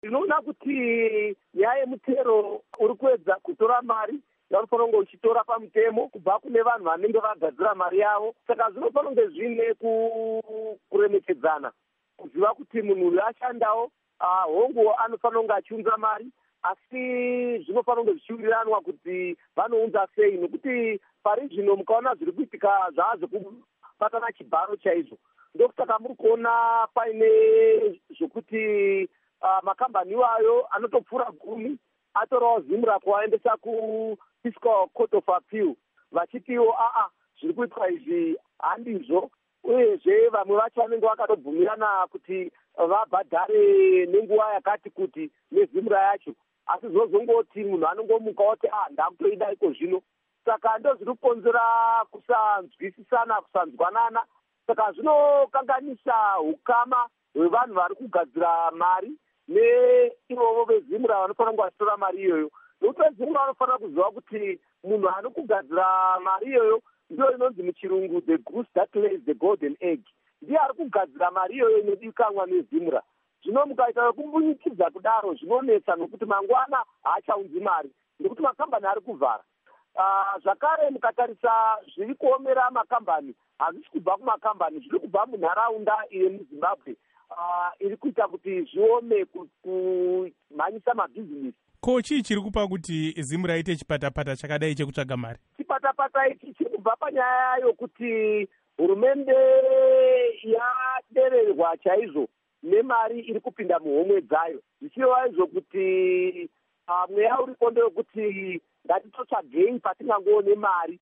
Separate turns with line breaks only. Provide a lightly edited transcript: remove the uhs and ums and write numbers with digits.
Ndinoona kuti nyaya yemutero uri kuedza kutora mari vanofanira kunge uchitora pamutemo kubva kune vanhu vanenge vagadzira mari yavo. Saka zvinofanira kunge zvine kuremekedzana, kuziva kuti munhu uyu ashandawo, hongu anofanira kunge achiunza mari, asi zvinofanira kunge zvichiwiranwa kuti vanounza sei, nekuti pari zvino mukaona zviri kuitika zvazvekubatana chibharo chaizvo. Ndokutaka muri kuona paine zvokuti makambani iwayo anotopfuura 10 atorawo Zimra kuaendesa kuFiscal Court of Appeal vachitiwo zviri kuitwa izvi handizvo, uyezve vamwe vacho vanenge vakatobvumirana kuti vabhadhare nenguva yakati kuti neZimra yacho, asi zvozongoti munhu anongomuka oti ndakutoida iko zvino. Saka ndo zviri kukonzera kusanzwisisana, kusanzwanana. Saka zvinokanganisa ukama hwevanhu vari kugadzira mari neivovo veZimra vanofanira kunge vachitora mari iyoyo. Nokuti veZimra vanofanira kuziva kuti munhu ari kugadzira mari iyoyo ndiyo inonzi muchirungu the goose that lays the golden egg. Ndiye ari kugadzira mari iyoyo inodikanwa neZimra. Zvino mukaita vekumbunyikidza kudaro zvinonetsa, nokuti mangwana haachaunzi mari nekuti makambani ari kuvhara. Zvakare mukatarisa zviri kuomera makambani hazvisi kubva kumakambani, zviri kubva munharaunda yemuZimbabwe iri kuita kuti zviome kumhanyisa mabhizinesi.
Ko chii chiri kupa kuti Zimra ite chipatapata chakadai chekutsvaga mari? Chipatapata
ichi chiri kubva panyaya yokuti hurumende yadererwa chaizvo nemari iri kupinda muhomwe dzayo, zvichireva izvo kuti mweya uripo ndewekuti ngatitotsvagei patingangoone mari